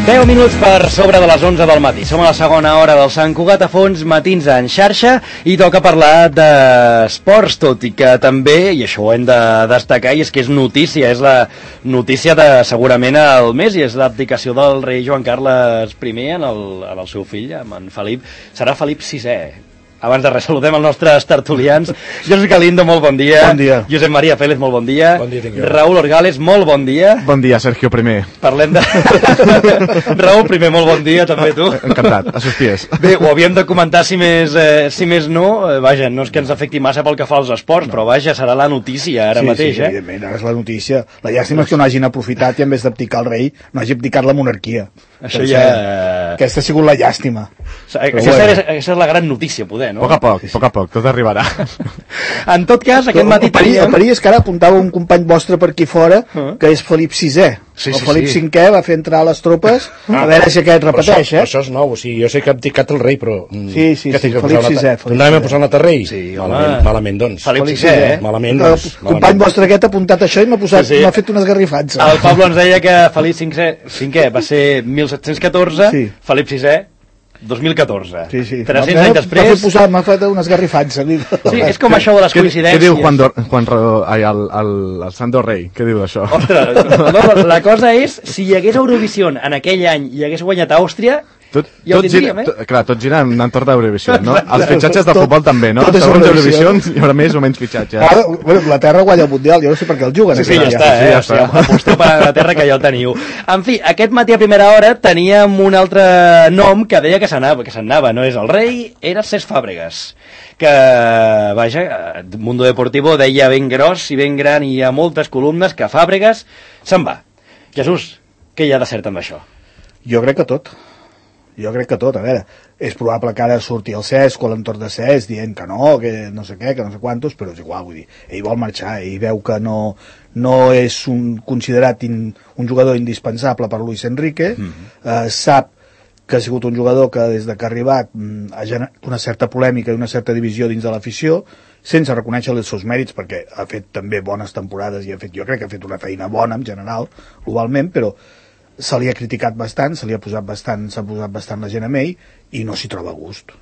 10 minuts per sobre de les 11 del matí. Som a la segona hora del Sant Cugat a Fons, matins en xarxa, i toca parlar d'esports, tot i que també, i això ho hem de destacar, i és que és notícia, és la notícia de segurament el mes, i és l'abdicació del rei Joan Carles I en el seu fill, amb en Felip. Serà Felip VI. Abans de res, saludem els nostres tertulians. Josep Galindo, molt bon dia. Bon dia. Josep Maria Pérez, molt bon dia. Bon dia, tingueu. Raül Orgales, molt bon dia. Bon dia, Sergio primer. Parlem de... Raül, primer, molt bon dia, també tu. Encantat, a sus pies. Bé, ho havíem de comentar, si més no, vaja, no és que ens afecti massa pel que fa als esports, però vaja, serà la notícia ara mateix, Sí, evidentment, ara és la notícia. La llàstima és que no hagin aprofitat i en vez d'abdicar el rei, no hagi abdicat la monarquia. Això ja... Aquesta ha sigut la llàstima. Aquesta és la gran notícia, poder, no? A poc, tot arribarà. En tot cas, aquest matí teníem... El perill és que ara apuntava un company vostre per aquí fora, que és Felip VI. El Felip V va fer entrar les tropes, a veure si aquest repeteix, Això és nou, o sigui, jo sé que ha abdicat el rei, però... Sí, Felip VI. Tornàvem a posar una altra rei? Sí, malament, doncs. Felip VI, Malament, doncs. El company vostre aquest ha apuntat això i m'ha fet unes garrifats. El Pablo ens deia que Felip V va ser 1714, Felip VI 2014. 300 anys després... M'ha fet unes garrifats. Sí, és com això de les coincidències. Què diu el Sando Rei? Què diu d'això? Ostres, la cosa és, si hi hagués Eurovisió en aquell any i hagués guanyat Àustria, ja ho tindríem, Clar, tot gira en entorn d'Eurovisió, no? Els fitxatges de Tot- futbol també, no? tot és Segons Eurovisió. Eurovisions hi haurà més o menys fitxatges. Ara, la Terra guanya el Mundial, jo no sé per què el juguen. Sí, ja està, ja o sigui, està. aposteu per Anglaterra, que ja el teniu. En fi, aquest matí a primera hora teníem un altre nom que deia que s'anava, no és el rei, era Cesc Fàbregas, que, vaja, Mundo Deportivo deia ben gros i ben gran i a moltes columnes que Fàbregas se'n va. Jesús, què hi ha de cert amb això? Jo crec que tot. A veure, és probable que ara surti el Cesc o l'entorn de Cesc dient que no sé què, que no sé quantos, però és igual, vull dir, ell vol marxar, ell veu que no és considerat un jugador indispensable per Luis Enrique, sap que ha sigut un jugador que des que ha arribat ha generat una certa polèmica i una certa divisió dins de l'afició, sense reconèixer els seus mèrits, perquè ha fet també bones temporades i jo crec que ha fet una feina bona en general, globalment, però se li ha criticat bastant, s'ha posat bastant la gent amb ell i no s'hi troba gust.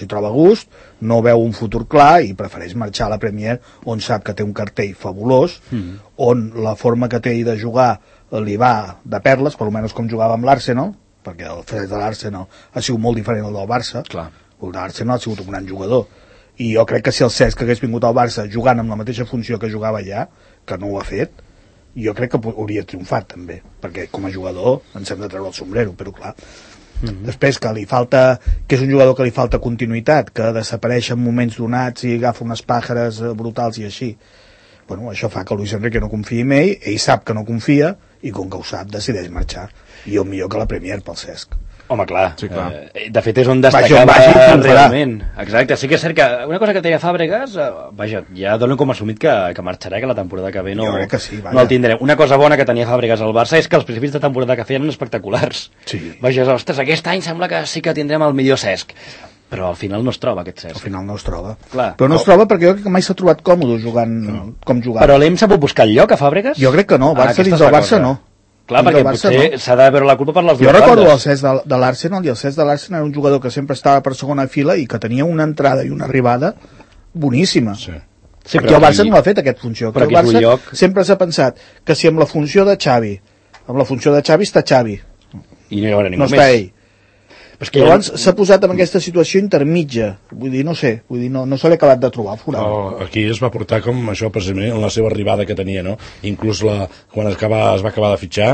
No veu un futur clar i prefereix marxar a la Premier, on sap que té un cartell fabulós, on la forma que té ell de jugar li va de perles, per almenys com jugava amb l'Arsenal, perquè el fet de l'Arsenal ha sigut molt diferent del Barça. Clar. El d'Arsenal ha sigut un gran jugador. I jo crec que si el Cesc hagués vingut al Barça jugant amb la mateixa funció que jugava allà, que no ho ha fet, jo crec que hauria triomfat també, perquè com a jugador ens hem de treure el sombrero, però clar després que és un jugador que li falta continuïtat, que desapareix en moments donats i agafa unes pàjares brutals i així, bueno, això fa que Luis Enrique no confiï en ell sap que no confia i com que ho sap decideix marxar, i el millor que la Premier pel Cesc. Home, clar. Sí, clar. De fet, és on destacava realment. Exacte. Sí que és cert que una cosa que tenia Fàbregas, vaja, ja dono com assumit que marxarà, que la temporada que ve no el tindrem. Una cosa bona que tenia Fàbregas al Barça és que els principis de temporada que feien eren espectaculars. Sí. Vaja, ostres, aquest any sembla que sí que tindrem el millor Cesc. Però al final no es troba aquest Cesc. Al final no es troba. Clar. Però no es troba perquè jo crec que mai s'ha trobat còmode jugant com jugava. Però l'hem sabut buscar el lloc a Fàbregas? Jo crec que no, Barça dins del Barça no. Clar, perquè potser s'ha de veure la culpa per les dues bandes. Jo recordo el bandes. Cesc de l'Arsenal, i el Cesc de l'Arsenal era un jugador que sempre estava per segona fila i que tenia una entrada i una arribada boníssima. Sí. Sí, Aquí el Barça no l'ha fet, aquest funció. Però el aquí és un Barça lloc... sempre s'ha pensat que si amb la funció de Xavi està Xavi, I no hi haurà ningú no més. està ell. Però és que Llavors s'ha posat en aquesta situació intermitja, vull dir, no sé, no se l'ha acabat de trobar forat. Aquí es va portar com això precisament en la seva arribada que tenia, no? Inclús quan es va acabar de fitxar,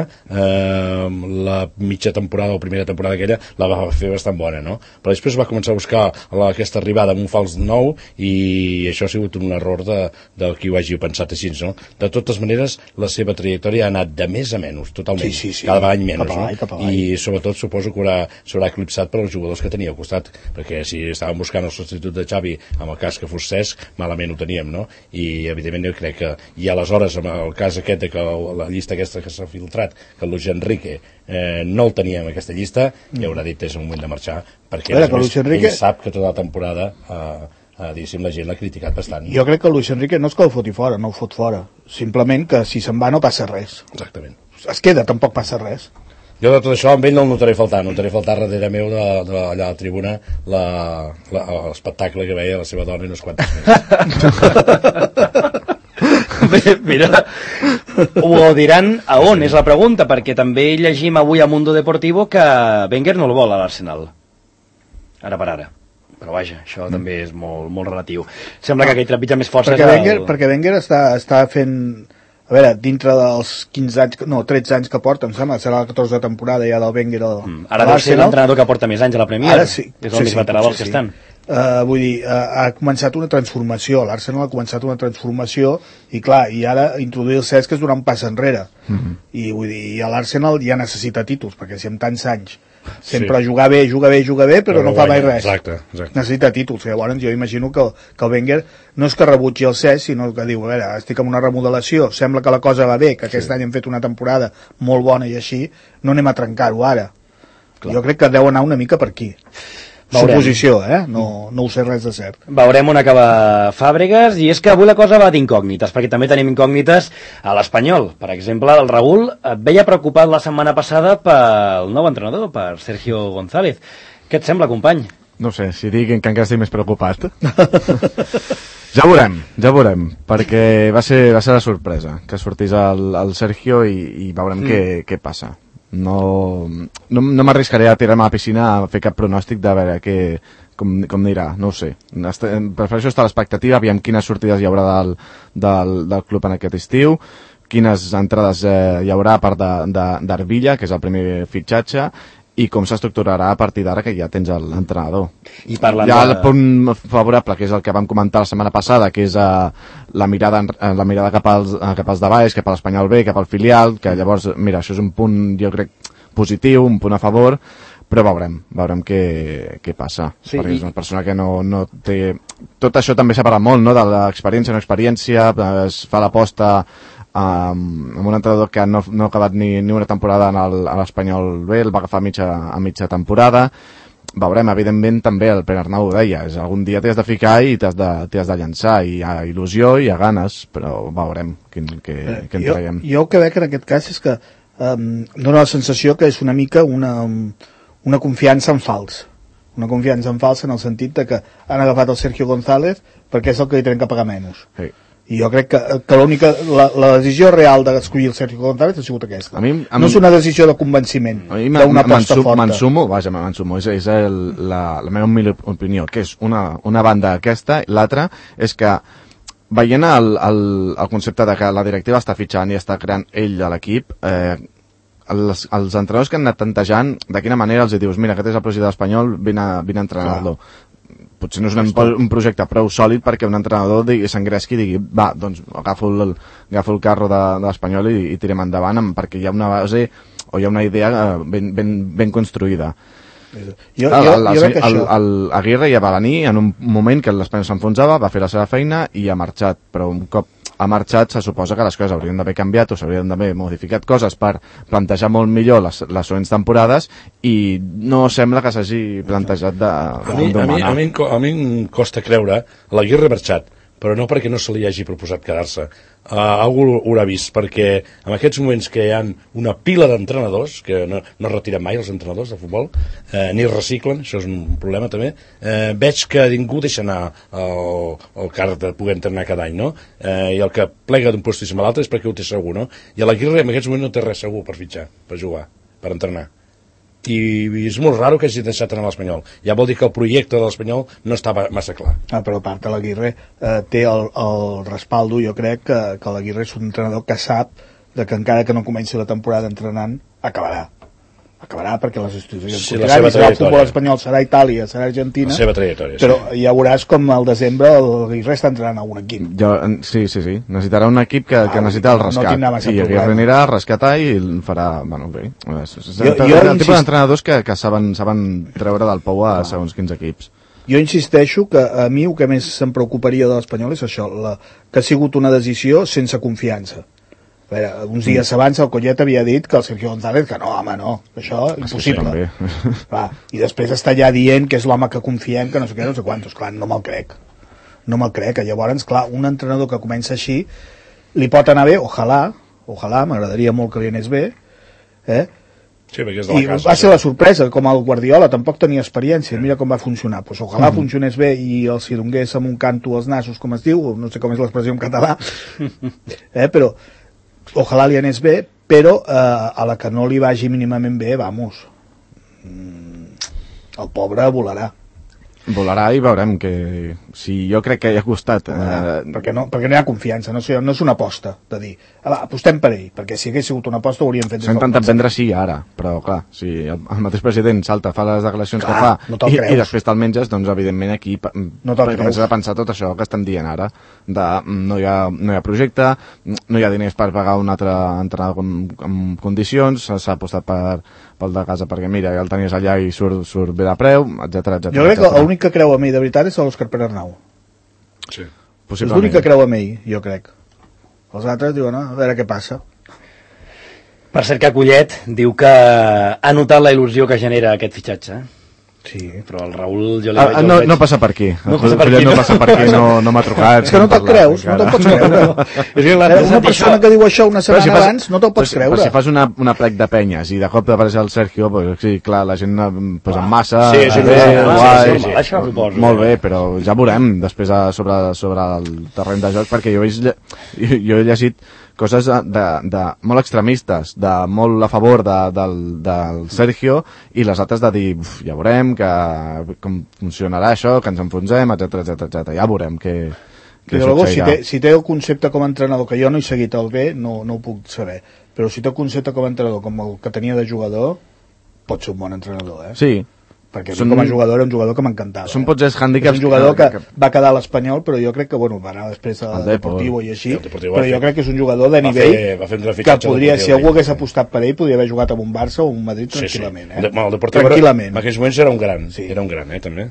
la mitja temporada o primera temporada aquella la va fer bastant bona, no? Però després va començar a buscar aquesta arribada amb un fals nou i això ha sigut un error de qui ho hagi pensat així, no? De totes maneres, la seva trajectòria ha anat de més a menys, totalment. Sí. Cada any menys, Cap avall. I sobretot suposo que s'haurà eclipsat per als jugadors que tenia al costat, perquè si estàvem buscant el substitut de Xavi amb el cas que fos Cesc, malament ho teníem, no? I evidentment jo crec que i aleshores amb el cas aquest de que la llista aquesta que s'ha filtrat, que Luis Enrique no el tenia en aquesta llista, i haurà dit és el moment de marxar, perquè ell sap que tota la temporada diguéssim, la gent l'ha criticat bastant. Jo crec que Luis Enrique no és que el foti fora, no el fot fora, simplement que si se'n va no passa res. Exactament. Es queda, tampoc passa res. Jo de tot això amb ell no el notaré faltar darrere meu de allà a la tribuna l'espectacle que veia la seva dona i unes quantes més. Bé, mira, ho diran a on, és la pregunta, perquè també llegim avui a Mundo Deportivo que Wenger no el vol a l'Arsenal. Ara per ara. Però vaja, això també és molt, molt relatiu. Sembla que aquell trepitja més força... Perquè Wenger està fent... A veure, dintre dels 15 anys, no, 13 anys que porta, em sembla, serà la 14 temporada ja del Wenger ara deu ser l'entrenador que porta més anys a la Premier. Ara sí. És el més veterà dels que estan. Vull dir, ha començat una transformació, l'Arsenal ha començat una transformació i clar, i ara introduir el Cesc és donar un pas enrere. I vull dir, l'Arsenal ja necessita títols, perquè si amb tants anys sempre juga bé, però no fa mai res. Exacte. Necessita títols. Llavors jo imagino que el Wenger no és que rebutgi el Cesc, sinó que diu, a veure, estic en una remodelació, sembla que la cosa va bé, que aquest any hem fet una temporada molt bona i així, no anem a trencar-ho ara. Clar. Jo crec que deu anar una mica per aquí. Suposició, no ho sé res de cert. Veurem on acaba Fàbregas, i és que avui la cosa va d'incògnites, perquè també tenim incògnites a l'Espanyol. Per exemple, el Raúl et veia preocupat la setmana passada pel nou entrenador, per Sergio González. Què et sembla, company? No sé, si diguin que encara estic més preocupat. Ja veurem, perquè va ser la sorpresa, que sortís el Sergio i veurem què passa. No m'arriscaré a tirar-me a la piscina a fer cap pronòstic de veure com anirà, no ho sé. Prefereixo estar a l'expectativa, aviam quines sortides hi haurà del club en aquest estiu, quines entrades hi haurà a part d'Arvilla, que és el primer fitxatge, i com s'estructurarà a partir d'ara que ja tens l'entrenador. Hi ha el punt favorable, que és el que vam comentar la setmana passada, que és la mirada cap als de baix, cap a l'Espanyol B, cap al filial, que llavors, mira, això és un punt, jo crec, positiu, un punt a favor, però veurem què passa. Sí, perquè és una persona que no té... Tot això també s'ha parlat molt, no?, de l'experiència, no experiència, es fa l'aposta amb un entrenador que no ha acabat ni una temporada a l'Espanyol B, el va agafar a mitja temporada. Veurem, evidentment també el Pere Arnau ho deia, algun dia t'hi has de ficar i t'hi has de llançar, i hi ha il·lusió i hi ha ganes, però veurem què en traiem. Jo el que veig en aquest cas és que dona la sensació que és una mica una confiança en fals, en el sentit de que han agafat el Sergio González perquè és el que li tenen que pagar menys. Sí. I jo crec que la decisió real d'escollir el Sergio González ha sigut aquesta. No és una decisió de convenciment, d'una aposta forta. M'ensumo, és la meva humil opinió, que és una banda aquesta, l'altra és que veient el concepte de que la directiva està fitxant i està creant ell a l'equip, els entrenadors que han anat tantejant, de quina manera els dius, mira, aquest és el president espanyol, vine a entrenar-lo. Potser no és un projecte prou sòlid perquè un entrenador s'engresqui i digui, va, doncs agafo el carro de l'Espanyol i tirem endavant, perquè hi ha una base o hi ha una idea ben construïda. Aguirre ja va venir en un moment que l'Espanyol s'enfonsava, va fer la seva feina i ha marxat, però un cop ha marxat se suposa que les coses haurien d'haver canviat o s'haurien d'haver modificat coses per plantejar molt millor les següents temporades, i no sembla que s'hagi plantejat a mi em costa creure l'Aguirre ha marxat, però no perquè no se li hagi proposat quedar-se. Algú ho haurà vist, perquè en aquests moments que hi ha una pila d'entrenadors, que no retiren mai els entrenadors de futbol, ni reciclen, això és un problema també, veig que ningú deixa anar el càrrec de poder entrenar cada any, no? I el que plega d'un postíssim a l'altre és perquè ho té segur, no? I l'Aguirre en aquests moments no té res segur per fitxar, per jugar, per entrenar. I és molt raro que hagi deixat anar l'Espanyol. Ja vol dir que el projecte de l'Espanyol no estava massa clar. Però a part que l'Aguirre té el respaldo, jo crec que l'Aguirre és un entrenador que sap que encara que no comenci la temporada entrenant, acabarà perquè les institucions serà el futbol espanyol, serà Itàlia, serà Argentina, la seva trajectòria, però ja veuràs com al desembre l'Aguirre està entrenant algun equip. Sí, necessitarà un equip que necessita el rescat, i Aguirre anirà a rescatar i el farà, bueno, bé, el tipus d'entrenadors que saben treure del pou a segons quins equips. Jo insisteixo que a mi el que més em preocuparia de l'Espanyol és això, que ha sigut una decisió sense confiança. A veure, uns dies abans el Collet havia dit que el Sergio González, que no, home, no, això impossible. Clar, i després està allà dient que és l'home que confiem, que no sé què, no sé quantos. Clar, no me'l crec, que llavors, clar, un entrenador que comença així li pot anar bé, ojalà, m'agradaria molt que li anés bé, Sí, perquè és de la I casa. va ser la sorpresa, com el Guardiola tampoc tenia experiència, mira com va funcionar, pues ojalà funcionés bé i els hi donés amb un canto als nassos, com es diu, no sé com és l'expressió en català, però ojalà li anés bé, però a la que no li vagi mínimament bé, vamos, el pobre volarà. Volarà i veurem que... Si jo crec que hi ha costat... Perquè no hi ha confiança, no és una aposta de dir, apostem per ell, perquè si hagués sigut una aposta ho hauríem fet. S'ha intentat vendre sí ara, però clar, si el mateix president salta, fa les declaracions que fa i després te'l menges, doncs evidentment aquí comences a pensar tot això que estem dient ara, de no hi ha projecte, no hi ha diners per pagar un altre entrenador en condicions, s'ha apostat pel de casa perquè mira, ja el tenies allà i surt bé de preu, etc. Jo crec que l'únic que creu en ell de veritat és l'Òscar Pere-Arnau. Sí. És l'únic que creu en ell, jo crec. Els altres diuen, a veure què passa. Per cert que Collet diu que ha notat la il·lusió que genera aquest fitxatge. Sí. Però el Raül jo li veig... No passa per aquí. No passa per aquí, no m'ha trucat. És que no te'l creus, no te'l pots creure. Una persona que diu això una setmana abans no te'l pots creure. Però si fas una plec de penyes i de cop t'apareix el Sergio, pues, sí, clar, la gent en massa... Sí, això suposo. Molt bé, però ja veurem després sobre el terreny de joc, perquè jo he llegit coses de molt extremistes, de molt a favor del Sergio, i les altres de dir, ja veurem com funcionarà això, que ens enfonsem, etc. Ja veurem què succeirà. Si té el concepte com a entrenador, que jo no he seguit el bé, no ho puc saber, però si té el concepte com a entrenador com el que tenia de jugador, pot ser un bon entrenador, Sí. Perquè com a jugador era un jugador que m'encantava. Són potser els hàndicaps... És un jugador que va quedar a l'Espanyol, però jo crec que, va anar després al Deportivo i així, però jo crec que és un jugador de nivell que podria, si algú hagués apostat per ell, podria haver jugat amb un Barça o un Madrid tranquil·lament. El Deportivo en aquells moments era un gran, també.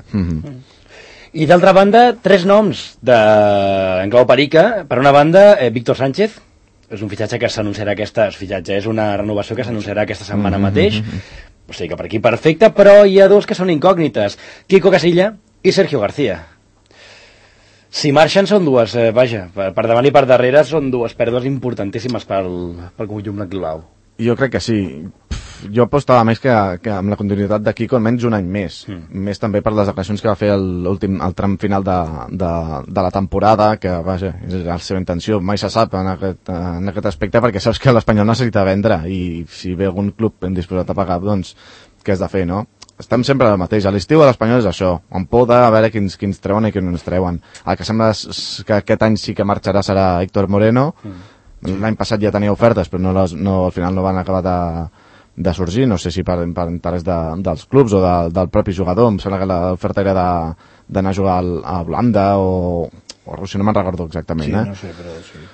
I d'altra banda, 3 noms en clau perica. Per una banda, Víctor Sánchez, és un fitxatge que s'anunciarà és una renovació que s'anunciarà aquesta setmana mateix. O sigui que per aquí perfecte, però hi ha dos que són incògnites, Quico Casilla i Sergio García. Si marxen són dues, per davant i per darrere són dues pèrdues importantíssimes pel conjunt blanc-blau. Jo crec que sí. Jo apostava més que amb la continuïtat de Quico almenys un any més. Més també per les declaracions que va fer el tram final de la temporada, que vaja, és la seva intenció. Mai se sap en aquest aspecte, perquè saps que l'Espanyol necessita vendre, i si ve algun club ben disposat a pagar, doncs què has de fer, no? Estem sempre al mateix. A l'estiu de l'Espanyol és això, amb por de veure quins treuen i quins no ens treuen. El que sembla que aquest any sí que marxarà serà Héctor Moreno. L'any passat ja tenia ofertes, però al final no van acabar de sorgir, no sé si per interès dels clubs o del propi jugador. Em sembla que l'oferta era d'anar a jugar a Holanda o a Rússia, no me'n recordo exactament. Sí, no sé, però sí.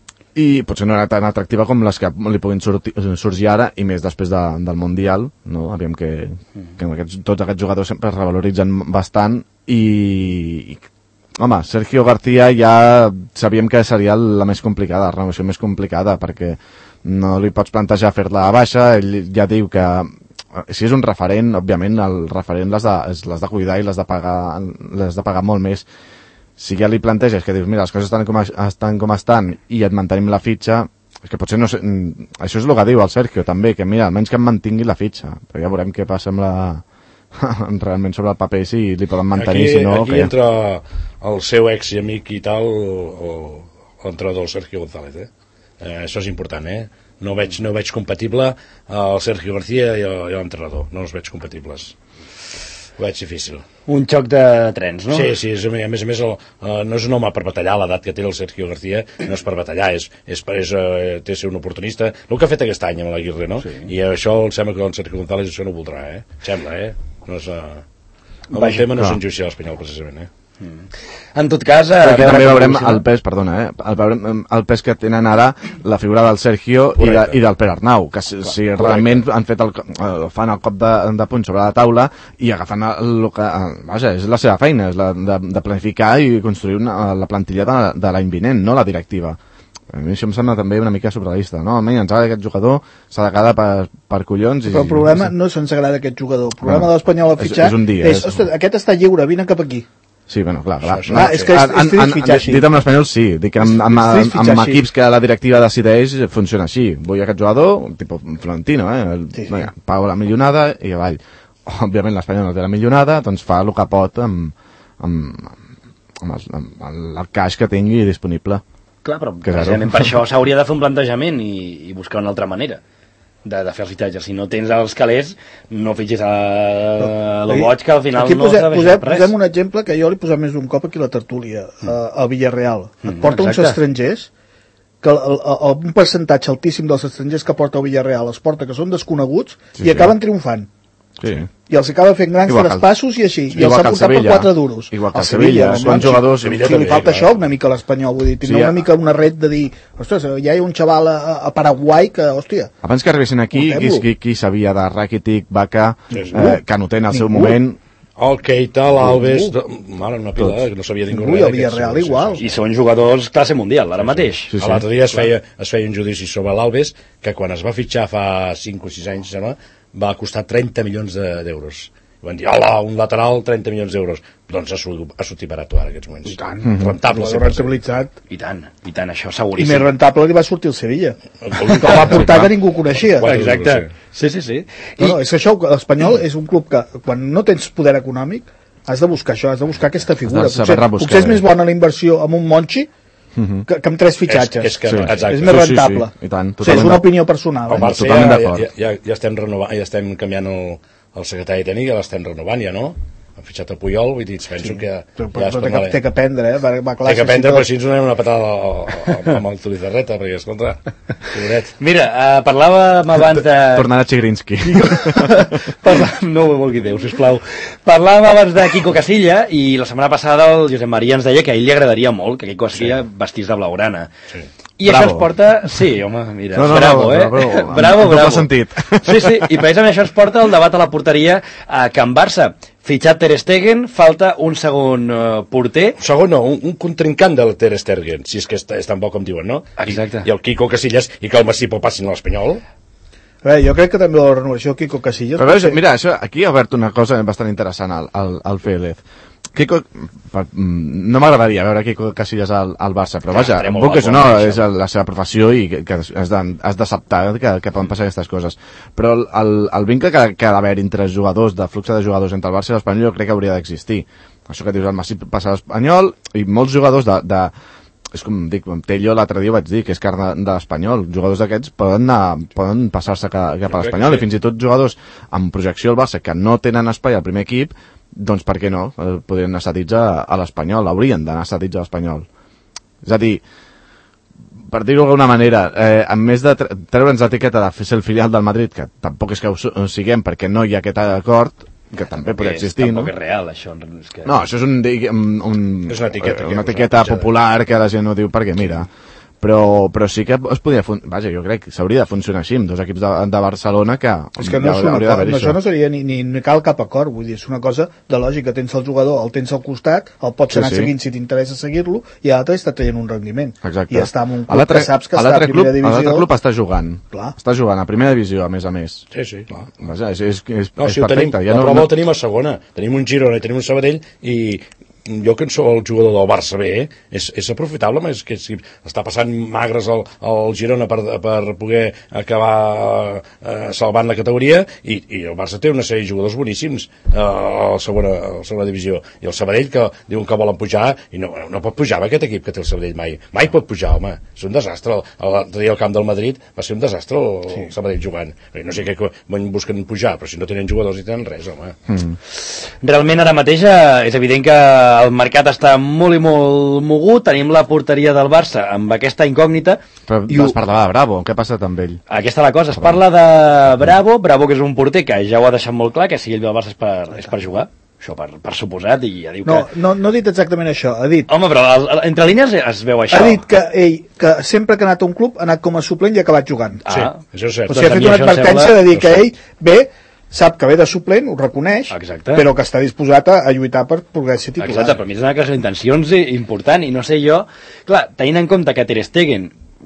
I potser no era tan atractiva com les que li puguin sorgir ara, i més després del Mundial, no? Aviam que tots aquests jugadors sempre es revaloritzen bastant, i home, Sergio García ja sabíem que seria la més complicada, la renovació més complicada, perquè no li pots plantejar fer-la a baixa. Ell ja diu que si és un referent, òbviament el referent l'has de cuidar i l'has de pagar molt més. Si ja li planteges que dius, mira, les coses estan com estan i et mantenim la fitxa, és que potser no sé, això és el que diu el Sergio també, que mira, almenys que em mantingui la fitxa, però ja veurem què passa realment sobre el paper, si li poden mantenir, si no... Aquí entra el seu ex i amic i tal, l'entrenador Sergio González, això és important, no veig compatible el Sergio García i l'entrenador, no els veig compatibles. Ho veig difícil. Un xoc de trens, no? Sí, a més no és un home per batallar. L'edat que té el Sergio García no és per batallar, té de ser un oportunista, el que ha fet aquest any amb l'Aguirre, no? Sí. I això em sembla que el Sergio González això no ho voldrà, sembla, no és... El tema no és injustia a l'Espanyol, precisament, En tot cas... Aquí també veurem el pes, el pes que tenen ara la figura del Sergio i del Pere-Arnau, que si realment han fet fan el cop de puny sobre la taula i agafant el que... Vaja, és la seva feina, és de planificar i construir la plantilla de l'any vinent, no la directiva. A mi això em sembla també una mica surrealista, no? Almenys ens agrada aquest jugador, s'ha de quedar per collons... Però el problema no és ens agrada aquest jugador, el problema de l'Espanyol a fitxar és aquest està lliure, vine cap aquí. Sí, bueno, clar. és que és trist fitxar així. Dit amb l'Espanyol, sí. Dic que amb equips que la directiva decideix funciona així. Vull aquest jugador, tipus Florentino, Sí. pago la milionada i avall. Òbviament l'Espanyol no té la milionada, doncs fa el que pot amb el cash que tingui disponible. Clar, però precisament per això s'hauria de fer un plantejament i buscar una altra manera de fer els fitxatges. Si no tens els calés, no fitxis a lo boig, que al final aquí no serveix per res. Posem un exemple que jo l'he posat més d'un cop aquí a la tertúlia, al Villarreal. Et porta uns estrangers, que un percentatge altíssim dels estrangers que porta el Villarreal es porta que són desconeguts i acaben triomfant. Sí. I els acaba fent grans traspassos i així. I els ha portat per 4 duros. Igual que el Sevilla. Són jugadors... Si li falta això una mica a l'Espanyol, vull dir, tindrà una mica una red de dir, ostres, ja hi ha un xaval a Paraguai que, hòstia... Abans que arribessin aquí, qui sabia de Rakitic, Vaca, Canutè en el seu moment... El Keita, l'Alves... Mare, una pila, que no sabia ningú res. I el Villarreal igual. I són jugadors classe mundial, ara mateix. L'altre dia es feia un judici sobre l'Alves, que quan es va fitxar fa 5 o 6 anys, sembla, va costar 30 milions d'euros. Van dir, hola, un lateral, 30 milions d'euros. Doncs ha sortit barat ara, en aquests moments. I tant. Rentable. Rentabilitzat. I tant, això I seguríssim. més rentable li va sortir el Sevilla. Que va portar que ningú coneixia. Exacte. Sí. No, és que això, l'Espanyol és un club que, quan no tens poder econòmic, has de buscar això, has de buscar aquesta figura. Potser és més bona la inversió amb un Monchi que amb 3 fitxatges. És més rentable. I tant, és una opinió personal. El Barça ja estem renovant, ja estem canviant el secretari tècnic, ja l'estem renovant, ja no? Han fitxat a Puyol, vull dir, penso que... Però té que aprendre, va clar. Té que aprendre, però si ens donem una patada amb el Tulizarreta, perquè, escolta, pobret. Mira, parlàvem abans de... Tornant a Chigrinsky. No ho vulgui Déu, sisplau. Parlàvem abans de Quico Casilla i la setmana passada el Josep Maria ens deia que a ell li agradaria molt que Quico Casilla vestís de blaugrana. Sí. I Bravo. això ens porta... Sí, home, mira, bravo, bravo. Doble sentit. Sí, i precisament això ens porta al debat a la porteria a Can Barça. Fitxat Ter Stegen, falta un segon porter. Segon no, un contrincant del Ter Stegen, si és que és tan bo com diuen, no? Exacte. I el Quico Casillas i que el Massip el passin a l'Espanyol. A veure, jo crec que també la renovació Quico Casillas... Però veus, mira, això, aquí ha obert una cosa bastant interessant al Félez. Quico, no m'agradaria veure Quico Casillas al Barça, però vaja, puc que no, és la seva professió i que has d'acceptar que poden passar aquestes coses. Però el vincle que ha d'haver entre jugadors, de flux de jugadors entre el Barça i l'Espanyol, jo crec que hauria d'existir. Això que dius, el Massip passa a l'Espanyol i molts jugadors és com dic, Tello l'altre dia vaig dir que és carn de l'Espanyol, jugadors d'aquests poden passar-se cap a l'Espanyol i fins i tot jugadors amb projecció al Barça que no tenen espai al primer equip, doncs per què no? Podrien anar cedits a l'Espanyol, haurien d'anar cedits a l'Espanyol. És a dir, per dir-ho d'alguna manera, en més de treure'ns l'etiqueta de ser el filial del Madrid, que tampoc és que ho siguem perquè no hi ha aquest acord, que també podria existir, no? Tampoc és real, això. És que... No, això és és una etiqueta popular que la gent no diu perquè mira, però sí que es podria vaja, jo crec que s'hauria de funcionar així amb dos equips de Barcelona que és que no això no seria ni cal cap acord, vull dir, és una cosa de lògica, tens el jugador, el tens al costat, el pots anar seguint si t'interessa seguir-lo i l'altre està traient un rendiment. Exacte. I està en un club que saps que està a primera divisió. L'altre club està jugant. Clar. Està jugant a primera divisió, a més. Sí, clar. Vaja, és si perfecte. La prova el tenim a segona. Tenim un Girona i tenim un Sabadell i jo que sóc el jugador del Barça B, és aprofitable, és que si està passant magres al Girona per poder acabar salvant la categoria i el Barça té una sèrie de jugadors boníssims a la segona divisió, i el Sabadell que diuen que volen pujar i no pot pujar amb aquest equip que té el Sabadell mai pot pujar, home, és un desastre. L'altre dia al camp del Madrid va ser un desastre el Sabadell jugant, no sé què busquen pujar, però si no tenen jugadors ni tenen res, home. Realment ara mateix és evident que el mercat està molt i molt mogut, tenim la porteria del Barça amb aquesta incògnita. Però es parlava de Bravo, què ha passat amb ell? Aquesta és la cosa, es parla de Bravo que és un porter que ja ho ha deixat molt clar, que si ell ve al Barça és per jugar, això per suposat, i ja diu que... No ha dit exactament això, ha dit... Home, però entre línies es veu això. Ha dit que ell, que sempre que ha anat a un club, ha anat com a suplent i ha acabat jugant. Sí, això és cert. O sigui, ha fet una advertència de dir que ell ve, sap que ve de suplent, ho reconeix, però que està disposat a lluitar per poder ser titular. Exacte, però a mi és una declaració d'intencions important, i no sé jo... Clar, tenint en compte que Ter Stegen,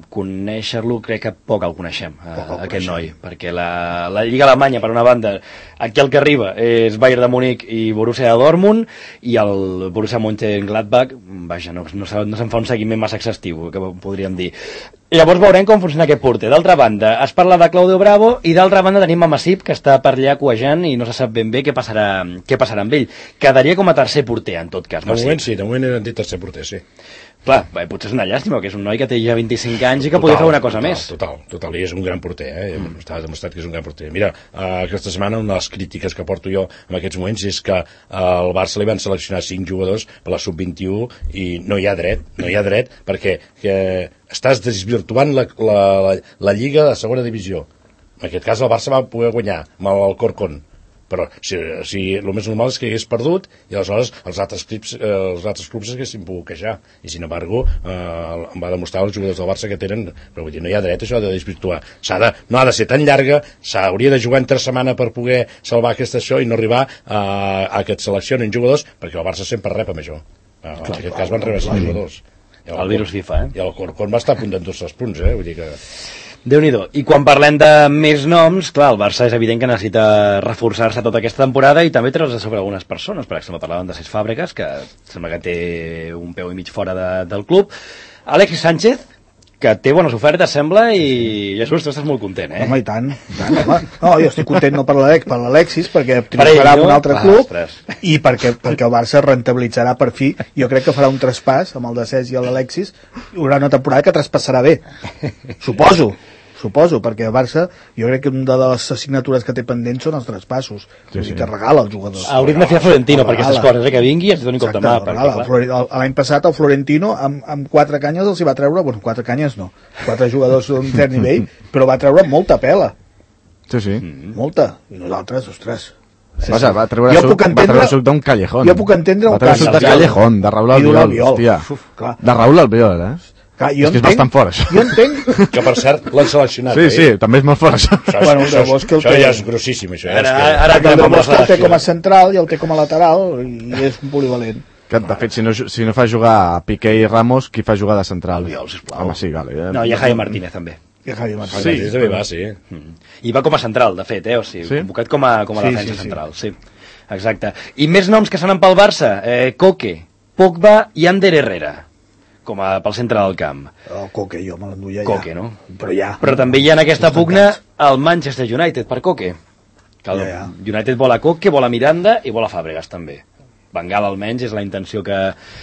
conèixer-lo crec que poc el coneixem, aquest noi, perquè la Lliga Alemanya, per una banda, aquí el que arriba és Bayern de Múnich i Borussia Dortmund, i el Borussia Mönchengladbach, vaja, no se'n fa un seguiment massa exhaustiu, que podríem dir. Llavors veurem com funciona aquest porter. D'altra banda, es parla de Claudio Bravo, i d'altra banda tenim Masip, que està per allà cuejant i no se sap ben bé què passarà amb ell. Quedaria com a tercer porter, en tot cas. De moment sí, de moment he dit tercer porter, sí. Clar, potser és una llàstima, que és un noi que té ja 25 anys i que podria fer una cosa més. Total, i és un gran porter, està demostrat que és un gran porter. Mira, aquesta setmana una de les crítiques que porto jo en aquests moments és que al Barça li van seleccionar 5 jugadors per la sub-21 i no hi ha dret, perquè estàs desvirtuant la Lliga de segona divisió. En aquest cas el Barça va poder guanyar amb el Corcón, però si el més normal és que hagués perdut i aleshores els altres clubs s'haguessin pogut queixar, i sin embargo em va demostrar els jugadors del Barça que tenen, però vull dir, no hi ha dret això de desvirtuar, no ha de ser tan llarga, s'hauria de jugar entre setmana per poder salvar aquesta això i no arribar a que et seleccionin jugadors, perquè el Barça sempre rep amb això, en aquest cas van rebre 5 jugadors, el virus FIFA, i el Corcón va estar a punt d'endur-se els punts, vull dir que Déu-n'hi-do. I quan parlem de més noms, clar, el Barça és evident que necessita reforçar-se tota aquesta temporada i també treure's sobre algunes persones. Per exemple, parlaven de Cesc Fàbregas, que sembla que té un peu i mig fora del club. Alexis Sánchez, que té bones ofertes, sembla, i Jesús, tu estàs molt content, Home, i tant, home. No, jo estic content no per l'Alexis, perquè triomfarà en un altre club, i perquè el Barça rentabilitzarà per fi. Jo crec que farà un traspàs amb el de Cesc i l'Alexis, hi haurà una temporada que traspassarà bé, suposo, perquè el Barça, jo crec que una de les assignatures que té pendents són els traspassos, que regala els jugadors. Hauríem de fer a Florentino per aquestes coses, que vingui i ens doni compte mà. L'any passat el Florentino amb 4 canyes els hi va treure, 4 canyes no, 4 jugadors d'un cert nivell, però va treure molta pela. Sí. Molta. I nosaltres, ostres... Vaja, va treure suc d'un Callejón. Jo puc entendre un cas. Va treure suc de Callejón, de Raúl Albiol, hòstia. De Raúl Albiol, Clar, és que és bastant fort, això. Jo entenc... Que, per cert, l'han seleccionat. Sí, també és molt fort, això. Això ja és grossíssim, això. Ara el té com a central i el té com a lateral i és un polivalent. Que, de fet, si no fa jugar a Piqué i Ramos, qui fa jugar de central? Albiol, sisplau. Home, sí, vale. No, i a Javi Martínez, també. Sí, també va, sí. I va com a central, de fet, o sigui, convocat com a defensa central, sí. Exacte. I més noms que sonen pel Barça, Coque, Pogba i Ander Herrera, com pel centre del camp. Coque, jo me l'enduia ja. Coque, no? Però també hi ha en aquesta pugna el Manchester United per Coque. El United vol a Coque, vol a Miranda i vol a Fàbregas, també. Bengala, almenys, és la intenció que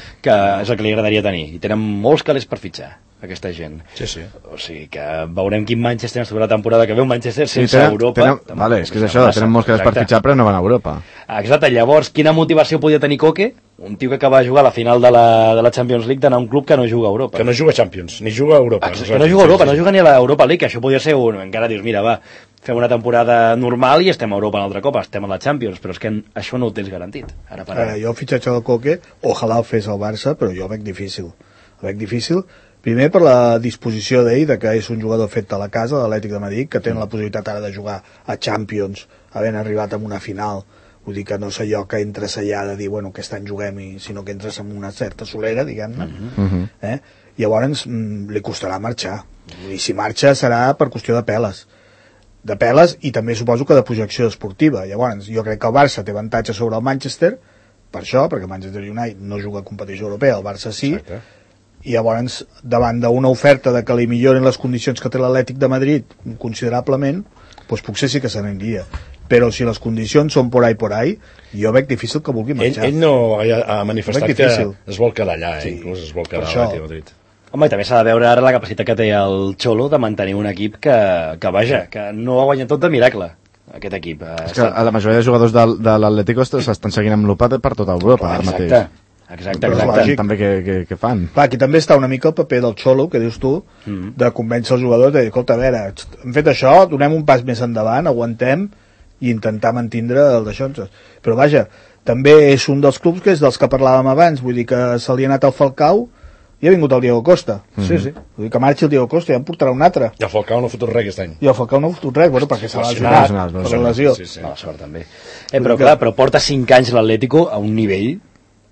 és el que li agradaria tenir. I tenen molts calés per fitxar, aquesta gent. Sí. O sigui que veurem quin Manchester ens trobarà la temporada que ve, un Manchester sense Europa. Vale, és que és això, tenen molts calés per fitxar però no van a Europa. Exacte, llavors, quina motivació podia tenir Coque? Un tio que acaba de jugar a la final de la Champions League d'anar a un club que no juga a Europa. Que no juga a Champions, ni juga a Europa. Que no juga a Europa, no juga ni a l'Europa League, això podria ser encara dius, mira, va, fem una temporada normal i estem a Europa un altre cop, estem a la Champions, però és que això no ho tens garantit. Ara. Jo el fitxatge del Coque, ojalà el fes el Barça, però jo el veig difícil. El veig difícil, primer per la disposició d'ell, que és un jugador fet a la casa de l'Atlètic de Madrid, que té la possibilitat ara de jugar a Champions, havent arribat a una final. Vull dir que no sé allò que entres allà de dir, bueno, aquest any juguem, sinó que entres amb una certa solera, diguem-ne. Llavors li costarà marxar. I si marxa serà per qüestió de peles. De peles i també suposo que de projecció esportiva. Llavors jo crec que el Barça té avantatge sobre el Manchester, per això, perquè el Manchester United no juga a competició europea, el Barça sí. Exacte. I llavors, davant d'una oferta de que li milloren les condicions que té l'Atlètic de Madrid considerablement, doncs potser sí que se n'aniria. Però si les condicions són por ahí, jo veig difícil que vulgui marxar. Ell no ha manifestat que es vol quedar allà, inclús es vol quedar a l'Atlètic de Madrid. Home, i també s'ha de veure ara la capacitat que té el Xolo de mantenir un equip que vaja, que no ha guanyat tot de miracle, aquest equip. És que la majoria de jugadors de l'Atlético s'estan seguint amb l'UPA per tota Europa ara mateix. Exacte. També què fan? Clar, aquí també està una mica el paper del Xolo, que dius tu, de convèncer els jugadors de dir, escolta, a veure, hem fet això, donem un pas més endavant, aguantem i intentar mantindre el d'això. Però vaja, també és un dels clubs que és dels que parlàvem abans, vull dir que se li ha anat el Falcao i ha vingut el Diego Costa. Sí. Vull dir que marxi el Diego Costa i ja en portarà un altre. I el Falcao no ha fotut res aquest any. I el Falcao no ha fotut res, bueno, perquè se l'ha lesionat per la lesió. Sí. Mala sort també. Però clar, però porta 5 anys l'Atlético a un nivell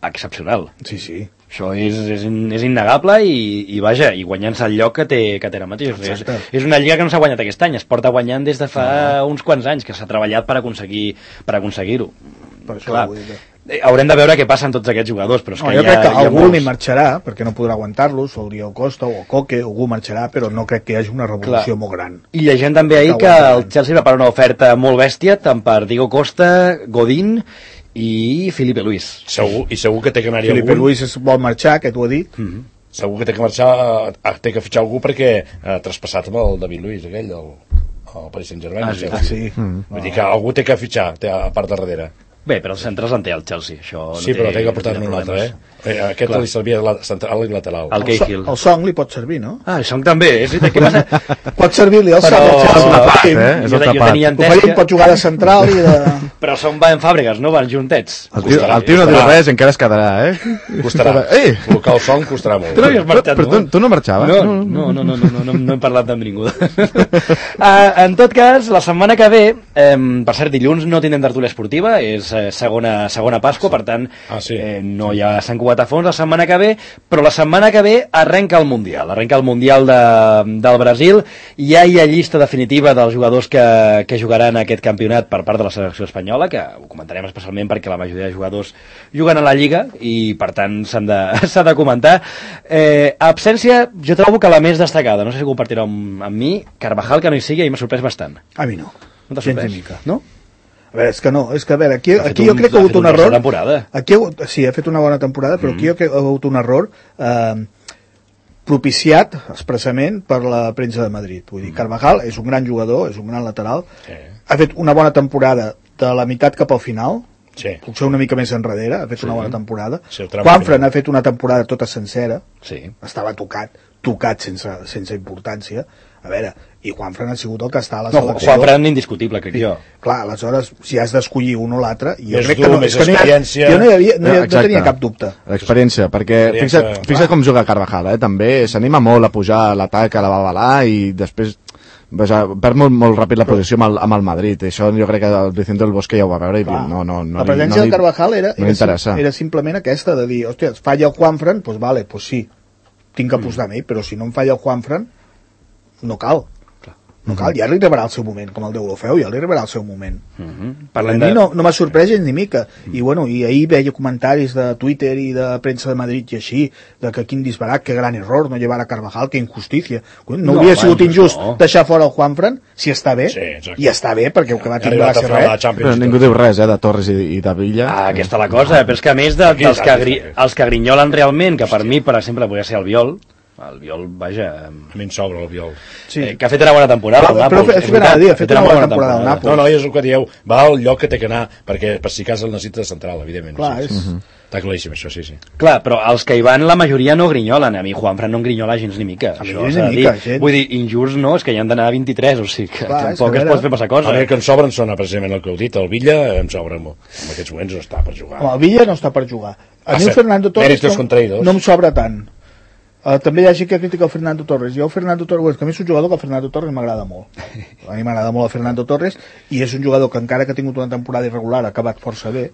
excepcional. Sí. Això és innegable i vaja, i guanyant-se el lloc que té ara mateix. És una lliga que no s'ha guanyat aquest any, es porta guanyant des de fa uns quants anys, que s'ha treballat per aconseguir-ho. Per això clar, vull dir. haurem de veure què passa amb tots aquests jugadors, però és que jo crec que algú molts... li marxarà, perquè no podrà aguantar-los, o el Diego Costa o el Coque, algú marxarà, però no crec que hi hagi una revolució molt gran. I llegint també ahir que el Chelsea prepara una oferta molt bèstia, tant per Diego Costa, Godín i Felipe Luis. Segur que té que anar-hi Felipe Luis vol marxar, que t'ho ha dit. Segur que té que marxar, té que fitxar algú perquè ha traspassat amb el David Luiz, aquell, el Paris Saint-Germain. Sí. Vull dir que algú té que fitxar, a part de darrere. Bé, però els centres en té el Chelsea, això sí, però té que portar-ne un altre, Aquest li servia central i lateral. El Cahill. El Song li pot servir, no? El Song també, és veritat que passa... Pot servir-li el Song. És una part, és una part. Oferim pot jugar de central i de... Però Song va en Fàbregas, no? Van juntets. El tio no diu res, encara es quedarà, Costarà. Col·locar el Song costarà molt. Tu no havies marxat, però tu no marxaves? No hem parlat amb ningú. En tot cas, la setmana que ve, per cert, dilluns no tindrem tertúlia esportiva, és segona Pasqua, per tant, no hi ha Sant Cugat a fons la setmana que ve, però la setmana que ve arrenca el Mundial del Brasil, ja hi ha llista definitiva dels jugadors que jugaran aquest campionat per part de la selecció espanyola, que ho comentarem especialment perquè la majoria de jugadors juguen a la Lliga i per tant s'ha de comentar. Absència, jo trobo que la més destacada, no sé si compartirà amb mi, Carvajal, que no hi sigui, i m'ha sorprès bastant. A mi no. No t'ha sorprès? No? A veure, és que no, a veure, aquí jo crec que ha hagut un error. Sí, ha fet una bona temporada, però aquí jo crec que ha hagut un error propiciat expressament per la premsa de Madrid. Vull dir, Carvajal és un gran jugador, és un gran lateral, ha fet una bona temporada de la meitat cap al final, potser una mica més enrere, ha fet una bona temporada. Juanfran ha fet una temporada tota sencera, estava tocat sense importància. A veure, i Juanfran ha sigut el que està a la selecció. Juanfran indiscutible, crec jo. Clar, aleshores, si has d'escollir un o l'altre, jo crec que no, més experiència... Jo no tenia cap dubte. L'experiència, perquè fixa't com juga Carvajal, també s'anima molt a pujar a l'atac, a la babalà, i després perd molt ràpid la posició amb el Madrid. Això jo crec que el Vicente del Bosque ja ho va veure i la presència del Carvajal era simplement aquesta, de dir, hòstia, falla el Juanfran, doncs vale, doncs sí, tinc que apostar amb ell, però si no em falla el Juanfran, no cal, ja li arribarà el seu moment, com el d'Eurofeu, ja li arribarà el seu moment. A mi no m'ha sorprès gens ni mica, i ahir veia comentaris de Twitter i de premsa de Madrid i així, de que quin disbarat, que gran error no llevar a Carvajal, que injustícia. No hauria sigut injust deixar fora el Juanfran, si està bé, i està bé, perquè el que va tindre va ser res. Però ningú diu res, de Torres i de Villa. Aquesta la cosa, però és que a més els que grinyolen realment, que per mi, per exemple, podria ser el Viol, vaja... A mi em sobra el Viol. Que ha fet una bona temporada al Nàpols. Però ha fet una bona temporada al Nàpols. No, és el que dieu, va al lloc que té que anar, perquè per si cas el necessita de central, evidentment. Clar, està claríssim, això, sí. Clar, però els que hi van, la majoria no grinyolen. A mi Juanfran no engrinyola gens ni mica. Vull dir, injust no, és que hi han d'anar a 23, o sigui que tampoc es pot fer passar cosa. A mi que em sobren són precisament el que heu dit, el Villa em sobra molt. En aquests moments no està per jugar. El Villa no està per jugar. A mi el Fernando Torres no em sobra tant. També hi ha gent que critica el Fernando Torres. Jo el Fernando Torres, que a mi és un jugador que el Fernando Torres m'agrada molt. A mi m'agrada molt el Fernando Torres i és un jugador que encara que ha tingut una temporada irregular ha acabat força bé.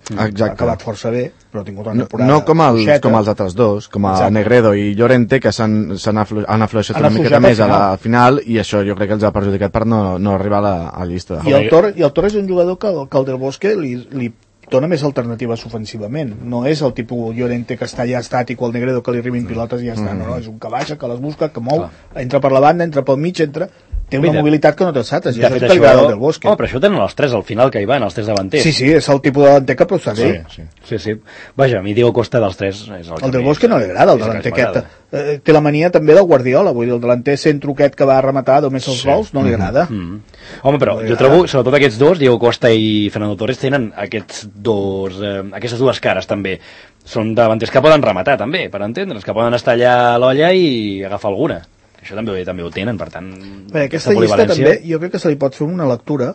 Però ha tingut una temporada... No com els altres dos, com a Negredo i Llorente, que han afluixat una miqueta més a la final, i això jo crec que els ha perjudicat per no arribar a la llista. I el Torres és un jugador que el Del Bosque li dona més alternatives ofensivament. No és el tipus Llorente que està ja estàtic o el Negredo que li arribin pilotes i ja està. No, és un que baixa, que les busca, que mou, entra per la banda, entra pel mig, té una mobilitat que no té els altres, i això és el grau del Bosque. Però això tenen els tres al final que hi van, els tres davanters. Sí, és el tipus de davanter que procedeix. Sí. Vaja, a mi Diego Costa dels tres és el del Bosque no li agrada, el davanter aquest. Té la mania també del Guardiola, vull dir, el davanter centro aquest que va rematar només els gols, no li agrada. Home, però jo trobo, sobretot aquests dos, Diego Costa i Fernando Torres, tenen aquestes dues cares també. Són davanters que poden rematar també, per entendre's, que poden estar allà a l'olla i agafar alguna. Això també ho tenen, per tant... Aquesta llista també, jo crec que se li pot fer una lectura.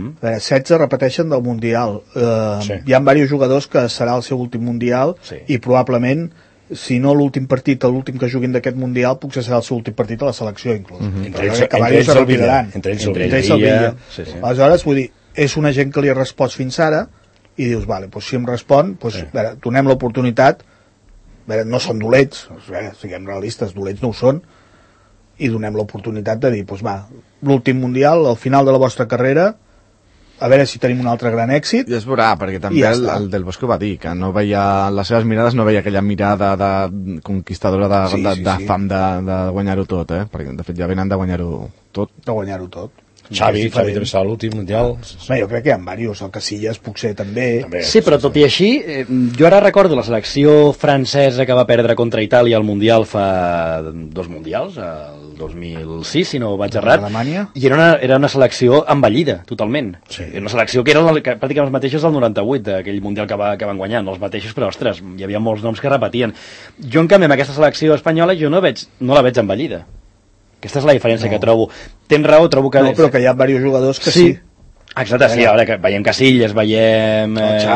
16 repeteixen del Mundial. Hi ha diversos jugadors que serà el seu últim Mundial i probablement, si no l'últim partit, l'últim que juguin d'aquest Mundial, potser serà el seu últim partit a la selecció, inclús. Entre ells el Villa. Aleshores, vull dir, és una gent que li ha respost fins ara i dius, vale, doncs si em respon, doncs, a veure, donem l'oportunitat, a veure, no són dolents, a veure, siguem realistes, dolents no ho són, i donem l'oportunitat de dir, doncs va, l'últim mundial, al final de la vostra carrera, a veure si tenim un altre gran èxit. I es veurà, perquè també el Del Bosque va dir que no veia, en les seves mirades no veia aquella mirada de conquistadora de fam de guanyar-ho tot, perquè de fet ja venen de guanyar-ho tot. De guanyar-ho tot. Xavi també serà l'últim mundial. Bé, jo crec que hi ha diversos, el Casillas potser també. Sí, però tot i així, jo ara recordo la selecció francesa que va perdre contra Itàlia al Mundial fa 2 mundials, el 2006, si no vaig errat, i era una selecció envellida, totalment. Sí. Era una selecció que eren pràcticament els mateixos del 98, d'aquell Mundial que van guanyar, no els mateixos, però, ostres, hi havia molts noms que repetien. Jo, en canvi, amb aquesta selecció espanyola, jo no la veig envellida. Aquesta és la diferència que trobo. Tens raó, trobo que... No, però que hi ha diversos jugadors que sí. Exacte, sí, ara que veiem Casillas, veiem...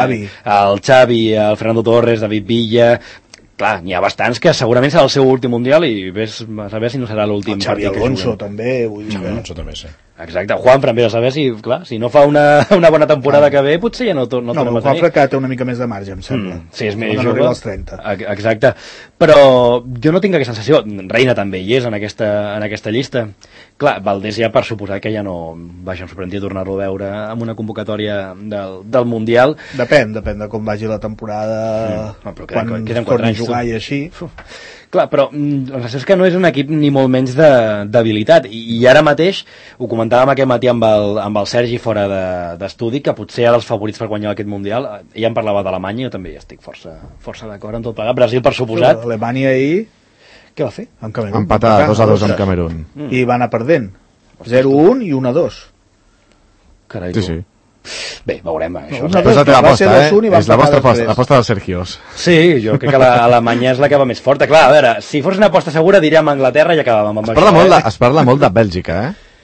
el Xavi, el Fernando Torres, David Villa... Clar, n'hi ha bastants que segurament serà el seu últim mundial i ves a saber si no serà l'últim partit que juguen. Xavi Alonso també, vull dir. Xavi Alonso també, sí. Exacte, Juan, però a saber si, clar, si no fa una bona temporada que ve, potser ja no tornem a tenir. No, Juanfra que té una mica més de marge, em sembla. Sí, és més jove. No arriba als 30. Exacte, però jo no tinc aquesta sensació. Reina també hi és en aquesta llista. Clar, Valdés ja per suposar que ja no... Vaja, em sorprendria tornar-lo a veure amb una convocatòria del Mundial. Depèn de com vagi la temporada, quan torni a jugar i així. Clar, però la sensació és que no és un equip ni molt menys d'habilitat, i ara mateix ho comentàvem aquest matí amb el Sergi fora d'estudi, que potser ara els favorits per guanyar aquest Mundial, ella em parlava d'Alemanya, jo també hi estic força d'acord amb tot plegat. Brasil, per suposat. Alemanya ahir què va fer? Empatar 2-2 amb Camerun. I va anar perdent 0-1 i 1-2. Carai, sí. Bé, veurem això. És la teva aposta, és la vostra aposta dels Sergios. Sí, jo crec que l'Alemanya és la que va més forta. Clar, a veure, si fos una aposta segura diríem Anglaterra i acabàvem amb això. Es parla molt de Bèlgica,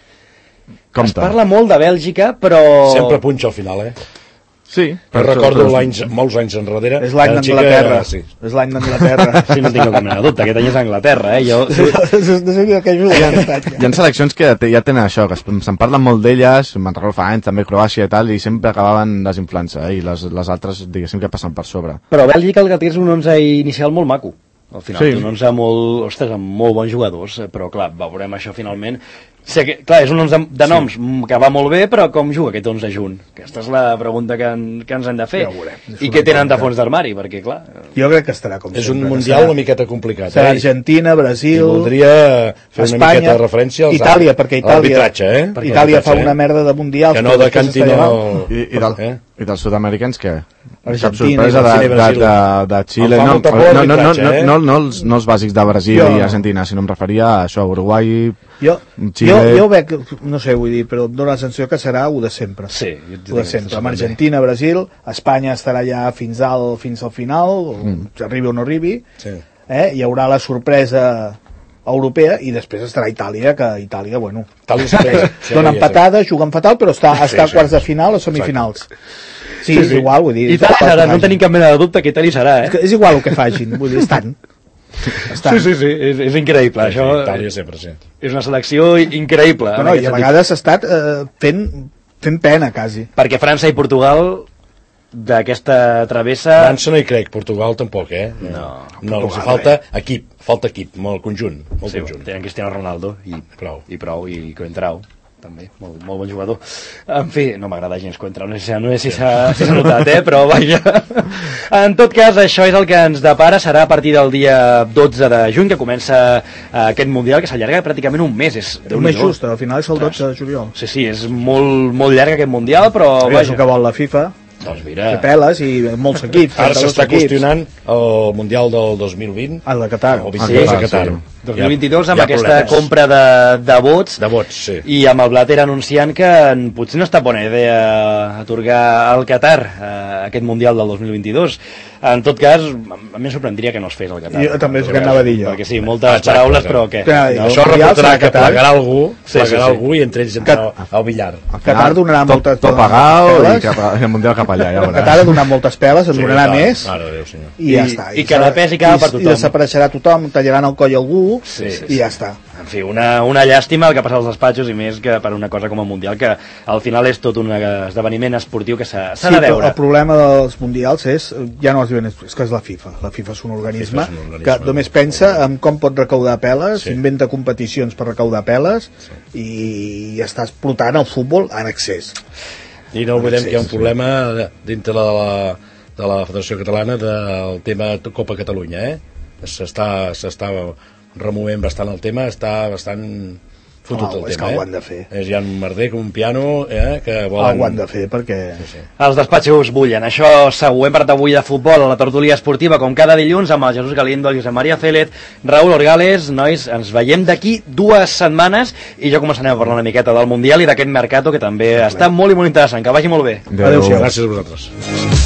Es parla molt de Bèlgica, però... Sempre punxa al final, Sí. Però recordo molts anys enrere. És l'any d'Anglaterra. És l'any d'Anglaterra. Sí, no tinc cap mena de dubte. Aquest any és Anglaterra, No sé què juga aquest any. Hi ha seleccions que ja tenen això, que se'n parlen molt d'elles, me'n recordo fa anys, també Croàcia i tal, i sempre acabaven desinflant-se, i les altres, diguéssim, que passen per sobre. Però Bèlgica el que té és un 11 inicial molt maco. Al final, un 11 amb molt bons jugadors, però clar, veurem això finalment. Sí, clar, és un 11 de noms que va molt bé, però com juga aquest 11 junt? Aquesta és la pregunta que ens hem de fer. I què tenen de fons d'armari, perquè clar... Jo crec que estarà com sempre. És un mundial una miqueta complicat. Serà Argentina, Brasil... I voldria fer una miqueta de referència als Itàlia, perquè l'arbitratge, Itàlia fa una merda de mundials... Que no decanti I dels sud-americans, què? Cap Argentina, sorpresa de Xile. No els bàsics de Brasil i Argentina, sinó em referia a això, Uruguai, Xile... Jo veig, no sé, vull dir, però em dóna la sensació que serà el de sempre. Sí. El de sempre. Amb Argentina, Brasil, Espanya estarà ja fins al final, arribi o no arribi, hi haurà la sorpresa europea i després estarà Itàlia, que Itàlia, bueno, dona empatada, juguen fatal, però està a quarts de final o semifinals. Sí, és igual, vull dir... Itàlia, no tenim cap mena de dubte que Itàlia serà, És igual el que facin, vull dir, estan. Sí, és increïble, això. Itàlia sempre, sí. És una selecció increïble. I a vegades ha estat fent pena, quasi. Perquè França i Portugal d'aquesta travessa... França no hi crec, Portugal tampoc, No, falta equip, molt conjunt. Tenen Cristiano Ronaldo i prou, i Coentrao també, molt bon jugador. En fi, no m'agrada gens Coentrao, no sé si s'ha notat, però vaja. En tot cas, això és el que ens depara, serà a partir del dia 12 de juny, que comença aquest Mundial, que s'allarga pràcticament un mes. Un mes just, al final és el 12 de juliol. Sí, és molt llarg aquest Mundial, però... És el que vol la FIFA. Doncs mira... Que peles i molts equips. Ara s'està qüestionant el Mundial del 2020. El de Qatar. El Qatar. 2022 amb aquesta compra de vots. De vots, sí. I amb el Blatter anunciant que potser no està bona idea atorgar al Qatar aquest Mundial del 2022. En tot cas, a mi em sorprendria que no es fes al Qatar. Jo també és que anava a dir jo. Perquè sí, moltes paraules, però què? Això reportarà que plegarà algú i entre ells entrarà al billar. Qatar donarà moltes tot pagat i el Mundial cap allà. Qatar ha donat moltes peles, en donarà més i ja està. I cada pes i cada per tothom. I desapareixerà tothom, tallaran el coll a algú i ja està. En fi, una llàstima el que passa als despatxos i més que per una cosa com el Mundial, que al final és tot un esdeveniment esportiu que s'ha de veure. El problema dels Mundials ja no és que és la FIFA. La FIFA és un organisme que només pensa en com pot recaudar peles, inventa competicions per recaudar peles i està explotant el futbol en excés. I no oblidem que hi ha un problema dintre de la Federació Catalana del tema Copa Catalunya, s'està removent bastant el tema, està bastant fotut el tema. És que ho han de fer. Hi ha un merder com un piano que volen... Ho han de fer perquè... Els despatxos bullen. Això segur. Hem parlat avui de futbol a la tertúlia esportiva, com cada dilluns, amb el Jesús Galindo, el Josep Maria Félez, Raúl Orgales. Nois, ens veiem d'aquí 2 setmanes i jo començarem a parlar una miqueta del Mundial i d'aquest Mercato, que també està molt i molt interessant. Que vagi molt bé. Adéu-siau. Gràcies a vosaltres.